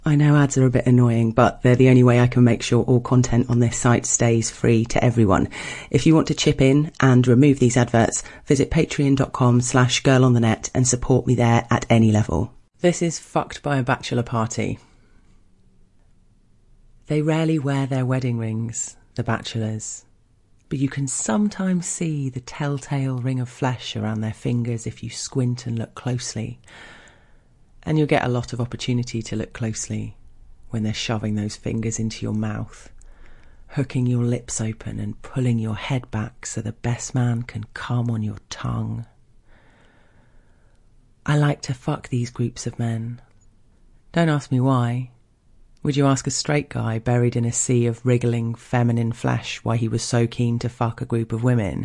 I know ads are a bit annoying, but they're the only way I can make sure all content on this site stays free to everyone. If you want to chip in and remove these adverts, visit patreon.com/girlonthenet and support me there at any level. This is Fucked by a Bachelor Party. They rarely wear their wedding rings, the bachelors, but you can sometimes see the telltale ring of flesh around their fingers if you squint and look closely. And you'll get a lot of opportunity to look closely when they're shoving those fingers into your mouth, hooking your lips open and pulling your head back so the best man can come on your tongue. I like to fuck these groups of men. Don't ask me why. Would you ask a straight guy buried in a sea of wriggling feminine flesh why he was so keen to fuck a group of women?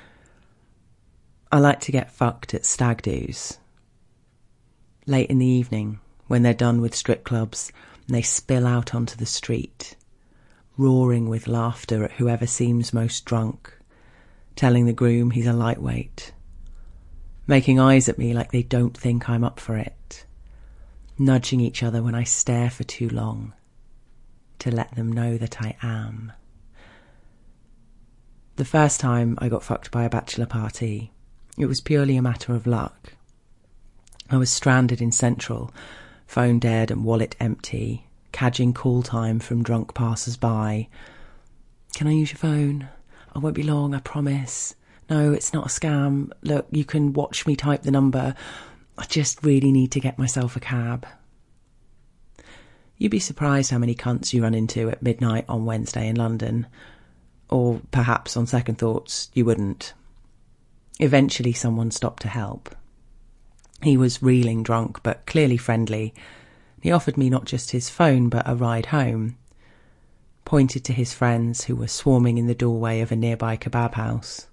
I like to get fucked at stag do's. Late in the evening, when they're done with strip clubs, and they spill out onto the street, roaring with laughter at whoever seems most drunk, telling the groom he's a lightweight, making eyes at me like they don't think I'm up for it, nudging each other when I stare for too long, to let them know that I am. The first time I got fucked by a bachelor party, it was purely a matter of luck. I was stranded in Central, phone dead and wallet empty, cadging call time from drunk passers-by. Can I use your phone? I won't be long, I promise. No, it's not a scam. Look, you can watch me type the number. I just really need to get myself a cab. You'd be surprised how many cunts you run into at midnight on Wednesday in London. Or perhaps on second thoughts, you wouldn't. Eventually someone stopped to help. He was reeling drunk, but clearly friendly. He offered me not just his phone, but a ride home. Pointed to his friends who were swarming in the doorway of a nearby kebab house.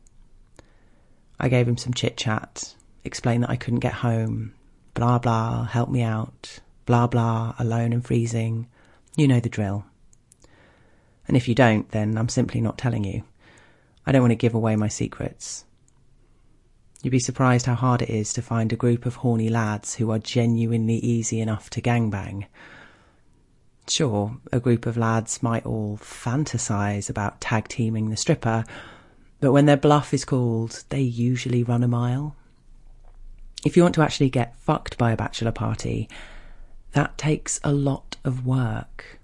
I gave him some chit-chat, explained that I couldn't get home. Blah, blah, help me out. Blah, blah, alone and freezing. You know the drill. And if you don't, then I'm simply not telling you. I don't want to give away my secrets. You'd be surprised how hard it is to find a group of horny lads who are genuinely easy enough to gangbang. Sure, a group of lads might all fantasise about tag-teaming the stripper, but when their bluff is called, they usually run a mile. If you want to actually get fucked by a bachelor party, that takes a lot of work.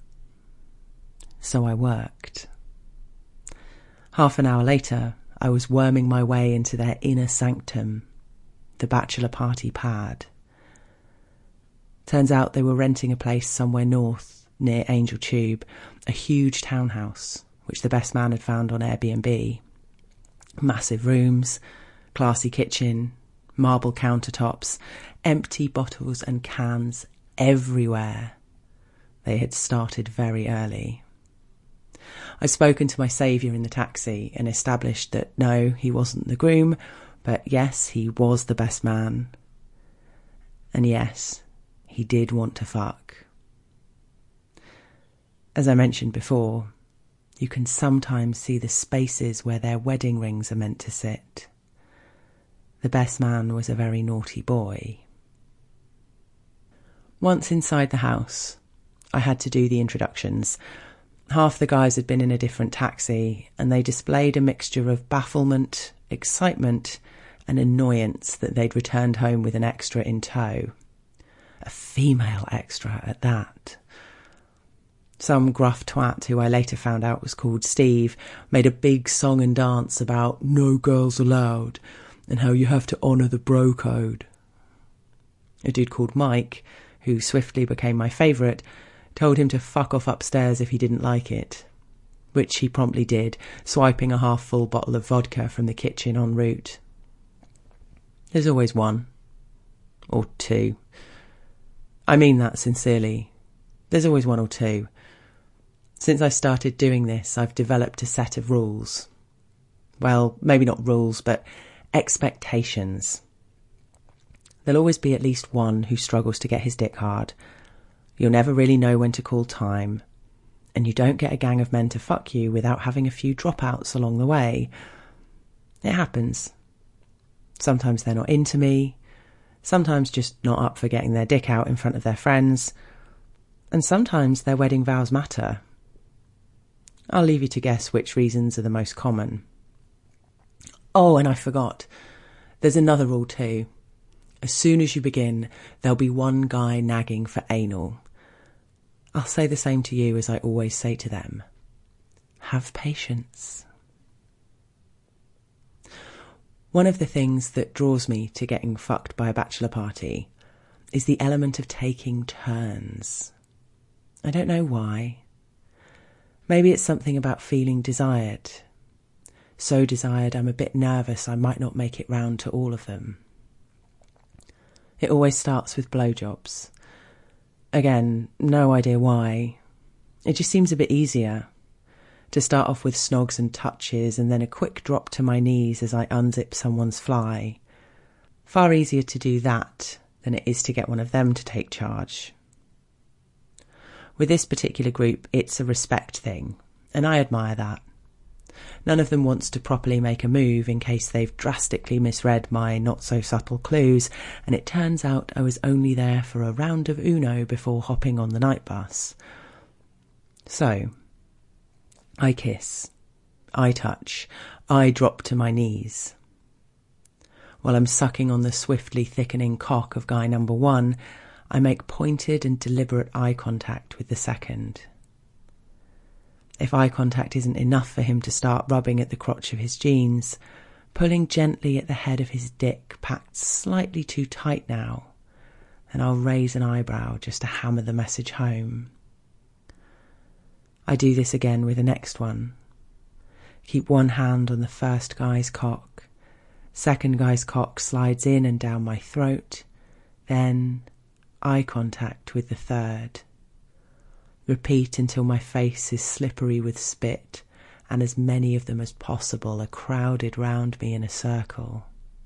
So I worked. Half an hour later, I was worming my way into their inner sanctum, the bachelor party pad. Turns out they were renting a place somewhere north, near Angel Tube, a huge townhouse, which the best man had found on Airbnb. Massive rooms, classy kitchen, marble countertops, empty bottles and cans everywhere. They had started very early. I'd spoken to my saviour in the taxi and established that no, he wasn't the groom, but yes, he was the best man. And yes, he did want to fuck. As I mentioned before, you can sometimes see the spaces where their wedding rings are meant to sit. The best man was a very naughty boy. Once inside the house, I had to do the introductions. Half the guys had been in a different taxi, and they displayed a mixture of bafflement, excitement, and annoyance that they'd returned home with an extra in tow. A female extra at that. Some gruff twat, who I later found out was called Steve, made a big song and dance about no girls allowed, and how you have to honour the bro code. A dude called Mike, who swiftly became my favourite, told him to fuck off upstairs if he didn't like it, which he promptly did, swiping a half-full bottle of vodka from the kitchen en route. There's always one. Or two. I mean that sincerely. There's always one or two. Since I started doing this, I've developed a set of rules. Well, maybe not rules, but expectations. There'll always be at least one who struggles to get his dick hard. You'll never really know when to call time, and you don't get a gang of men to fuck you without having a few dropouts along the way. It happens. Sometimes they're not into me, sometimes just not up for getting their dick out in front of their friends, And sometimes their wedding vows matter. I'll leave you to guess which reasons are the most common. Oh, and I forgot. There's another rule too. As soon as you begin, there'll be one guy nagging for anal. I'll say the same to you as I always say to them. Have patience. One of the things that draws me to getting fucked by a bachelor party is the element of taking turns. I don't know why. Maybe it's something about feeling desired. So desired I'm a bit nervous I might not make it round to all of them. It always starts with blowjobs. Again, no idea why. It just seems a bit easier to start off with snogs and touches and then a quick drop to my knees as I unzip someone's fly. Far easier to do that than it is to get one of them to take charge. With this particular group, it's a respect thing, and I admire that. None of them wants to properly make a move in case they've drastically misread my not-so-subtle clues, and it turns out I was only there for a round of Uno before hopping on the night bus. So, I kiss, I touch, I drop to my knees. While I'm sucking on the swiftly thickening cock of guy number one, I make pointed and deliberate eye contact with the second. If eye contact isn't enough for him to start rubbing at the crotch of his jeans, pulling gently at the head of his dick packed slightly too tight now, then I'll raise an eyebrow just to hammer the message home. I do this again with the next one. Keep one hand on the first guy's cock. Second guy's cock slides in and down my throat. Then eye contact with the third. Repeat until my face is slippery with spit and as many of them as possible are crowded round me in a circle.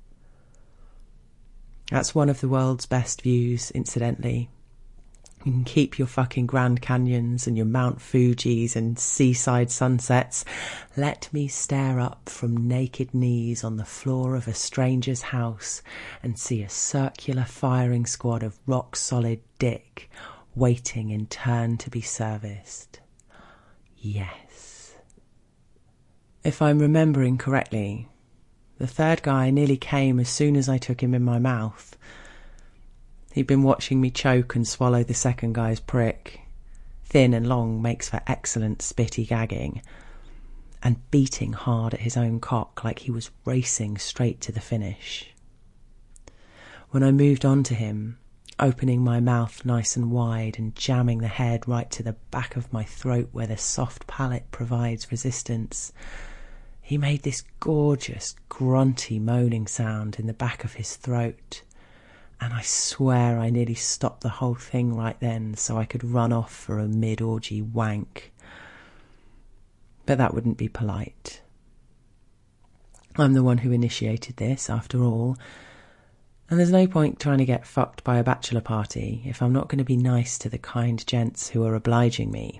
That's one of the world's best views, incidentally. You can keep your fucking Grand Canyons and your Mount Fujis and seaside sunsets. Let me stare up from naked knees on the floor of a stranger's house and see a circular firing squad of rock-solid dick waiting in turn to be serviced. Yes. If I'm remembering correctly, the third guy nearly came as soon as I took him in my mouth. He'd been watching me choke and swallow the second guy's prick. Thin and long makes for excellent spitty gagging, and beating hard at his own cock like he was racing straight to the finish. When I moved on to him, opening my mouth nice and wide and jamming the head right to the back of my throat where the soft palate provides resistance, he made this gorgeous, grunty moaning sound in the back of his throat. And I swear I nearly stopped the whole thing right then so I could run off for a mid-orgy wank. But that wouldn't be polite. I'm the one who initiated this, after all, and there's no point trying to get fucked by a bachelor party if I'm not going to be nice to the kind gents who are obliging me.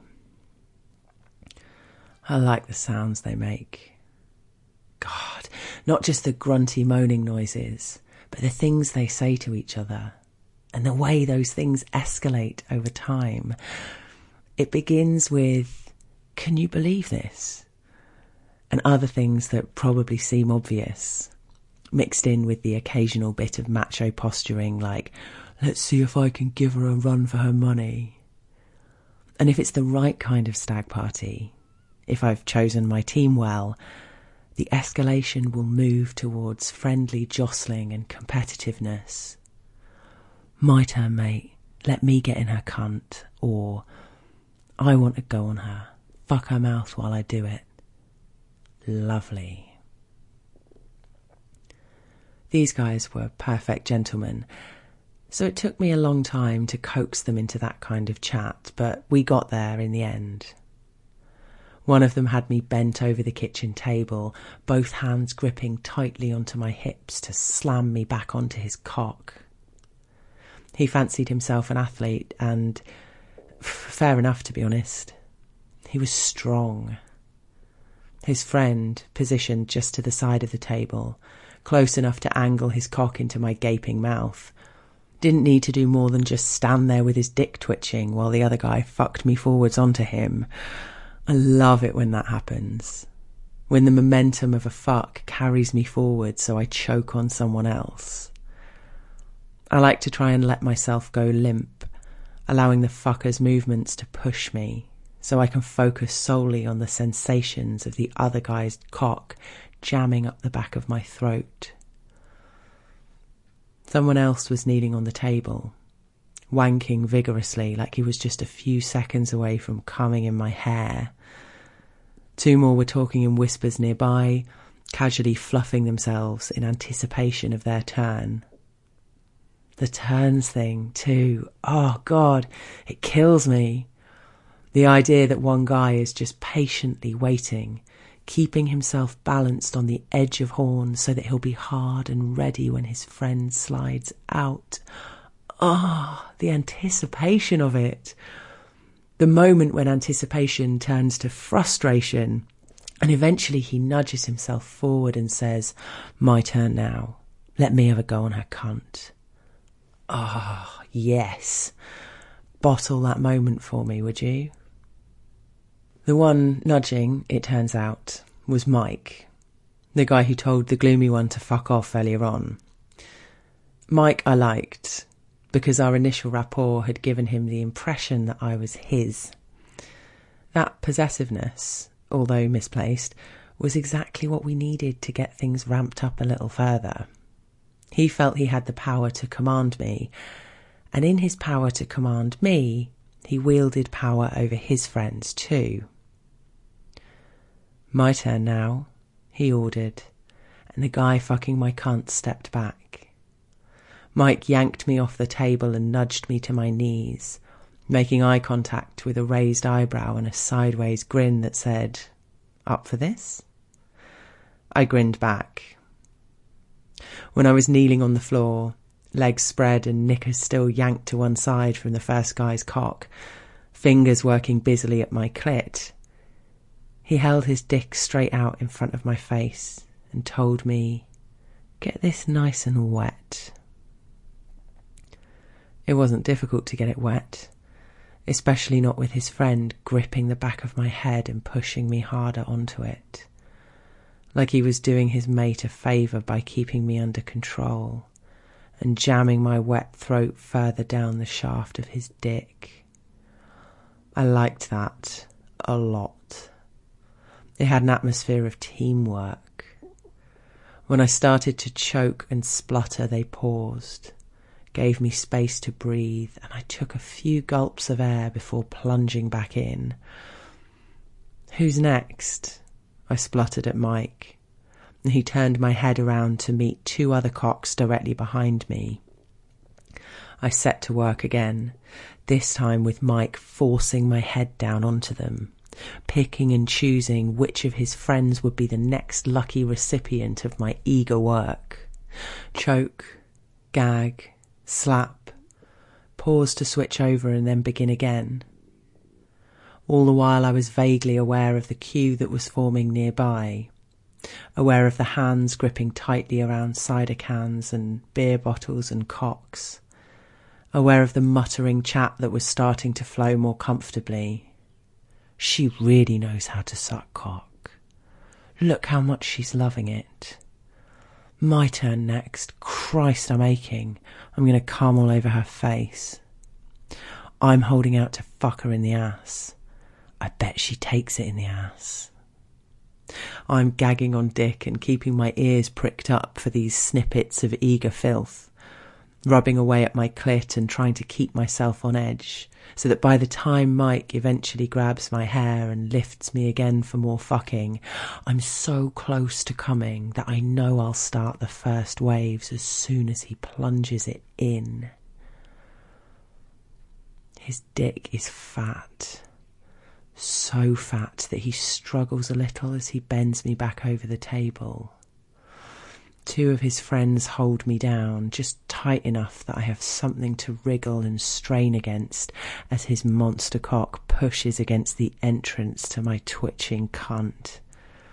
I like the sounds they make. God, not just the grunty moaning noises, but the things they say to each other, and the way those things escalate over time. It begins with, "Can you believe this?" and other things that probably seem obvious, mixed in with the occasional bit of macho posturing like, "Let's see if I can give her a run for her money." And if it's the right kind of stag party, if I've chosen my team well, the escalation will move towards friendly jostling and competitiveness. "My turn, mate. Let me get in her cunt." Or, "I want to go on her. Fuck her mouth while I do it." Lovely. These guys were perfect gentlemen, so it took me a long time to coax them into that kind of chat, but we got there in the end. One of them had me bent over the kitchen table, both hands gripping tightly onto my hips to slam me back onto his cock. He fancied himself an athlete, and fair enough, to be honest. He was strong. His friend, positioned just to the side of the table, close enough to angle his cock into my gaping mouth, Didn't need to do more than just stand there with his dick twitching while the other guy fucked me forwards onto him. I love it when that happens. When the momentum of a fuck carries me forward so I choke on someone else. I like to try and let myself go limp, allowing the fucker's movements to push me so I can focus solely on the sensations of the other guy's cock jamming up the back of my throat. Someone else was kneeling on the table, wanking vigorously like he was just a few seconds away from coming in my hair. 2 more were talking in whispers nearby, casually fluffing themselves in anticipation of their turn. The turns thing, too. Oh, God, it kills me. The idea that one guy is just patiently waiting, keeping himself balanced on the edge of horn so that he'll be hard and ready when his friend slides out. Oh, the anticipation of it. The moment when anticipation turns to frustration, and eventually he nudges himself forward and says, "My turn now. Let me have a go on her cunt." Oh, yes. Bottle that moment for me, would you? The one nudging, it turns out, was Mike, the guy who told the gloomy one to fuck off earlier on. Mike I liked, because our initial rapport had given him the impression that I was his. That possessiveness, although misplaced, was exactly what we needed to get things ramped up a little further. He felt he had the power to command me, and in his power to command me, he wielded power over his friends too. "My turn now," he ordered, and the guy fucking my cunt stepped back. Mike yanked me off the table and nudged me to my knees, making eye contact with a raised eyebrow and a sideways grin that said, "Up for this?" I grinned back. When I was kneeling on the floor, legs spread and knickers still yanked to one side from the first guy's cock, fingers working busily at my clit, he held his dick straight out in front of my face and told me, "Get this nice and wet." It wasn't difficult to get it wet, especially not with his friend gripping the back of my head and pushing me harder onto it, like he was doing his mate a favour by keeping me under control and jamming my wet throat further down the shaft of his dick. I liked that a lot. It had an atmosphere of teamwork. When I started to choke and splutter, they paused, gave me space to breathe, and I took a few gulps of air before plunging back in. "Who's next?" I spluttered at Mike, and he turned my head around to meet 2 other cocks directly behind me. I set to work again, this time with Mike forcing my head down onto them, picking and choosing which of his friends would be the next lucky recipient of my eager work. Choke, gag, slap, pause to switch over and then begin again. All the while I was vaguely aware of the queue that was forming nearby, aware of the hands gripping tightly around cider cans and beer bottles and cocks, aware of the muttering chat that was starting to flow more comfortably. "She really knows how to suck cock. Look how much she's loving it. My turn next. Christ, I'm aching. I'm going to come all over her face. I'm holding out to fuck her in the ass. I bet she takes it in the ass." I'm gagging on dick and keeping my ears pricked up for these snippets of eager filth, rubbing away at my clit and trying to keep myself on edge, so that by the time Mike eventually grabs my hair and lifts me again for more fucking, I'm so close to coming that I know I'll start the first waves as soon as he plunges it in. His dick is fat. So fat that he struggles a little as he bends me back over the table. 2 of his friends hold me down, just tight enough that I have something to wriggle and strain against as his monster cock pushes against the entrance to my twitching cunt.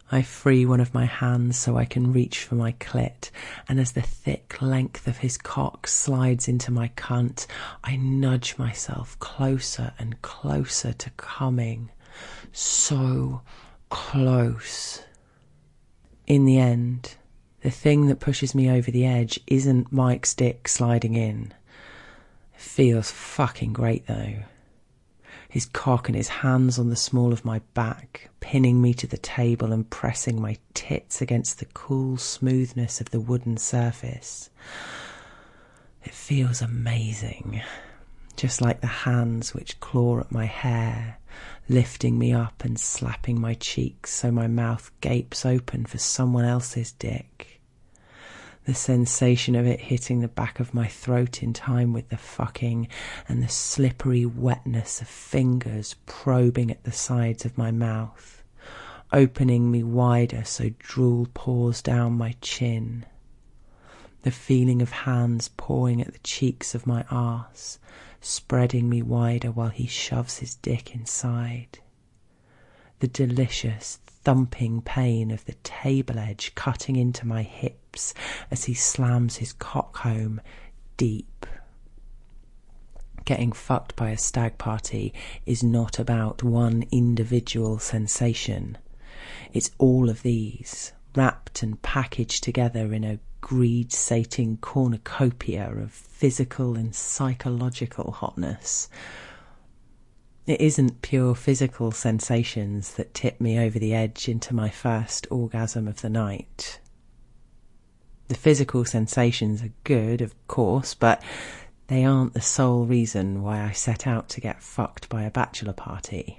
I free one of my hands so I can reach for my clit, and as the thick length of his cock slides into my cunt, I nudge myself closer and closer to coming. So close. In the end, the thing that pushes me over the edge isn't Mike's dick sliding in. It feels fucking great though. His cock and his hands on the small of my back, pinning me to the table and pressing my tits against the cool smoothness of the wooden surface. It feels amazing, just like the hands which claw at my hair, lifting me up and slapping my cheeks so my mouth gapes open for someone else's dick. The sensation of it hitting the back of my throat in time with the fucking, and the slippery wetness of fingers probing at the sides of my mouth, opening me wider so drool pours down my chin. The feeling of hands pawing at the cheeks of my arse, spreading me wider while he shoves his dick inside. The delicious, thumping pain of the table edge cutting into my hips as he slams his cock home deep. Getting fucked by a stag party is not about one individual sensation. It's all of these, wrapped and packaged together in a greed-sating cornucopia of physical and psychological hotness. It isn't pure physical sensations that tip me over the edge into my first orgasm of the night. The physical sensations are good, of course, but they aren't the sole reason why I set out to get fucked by a bachelor party.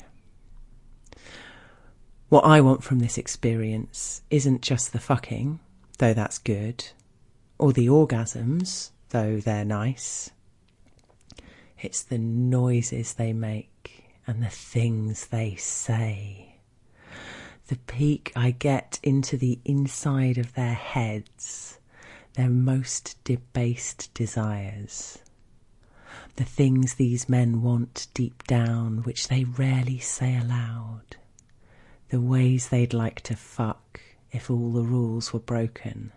What I want from this experience isn't just the fucking, though that's good, or the orgasms, though they're nice. It's the noises they make and the things they say. The peek I get into the inside of their heads, their most debased desires. The things these men want deep down, which they rarely say aloud. The ways they'd like to fuck if all the rules were broken.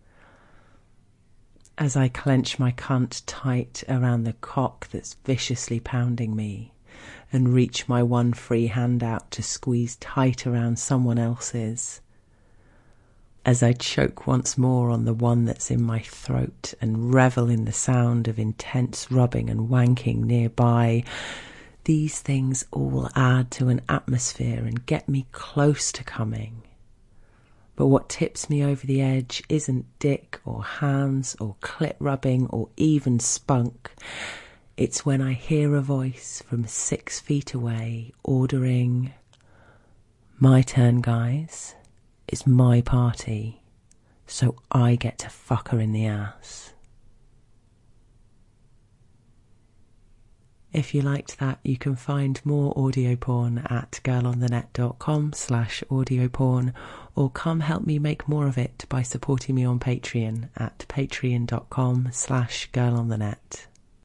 As I clench my cunt tight around the cock that's viciously pounding me, and reach my one free hand out to squeeze tight around someone else's, as I choke once more on the one that's in my throat and revel in the sound of intense rubbing and wanking nearby, these things all add to an atmosphere and get me close to coming. But what tips me over the edge isn't dick or hands or clit rubbing or even spunk. It's when I hear a voice from 6 feet away ordering, "My turn, guys. It's my party, so I get to fuck her in the ass." If you liked that, you can find more audio porn at girlonthenet.com/audioporn, or come help me make more of it by supporting me on Patreon at patreon.com/girlonthenet.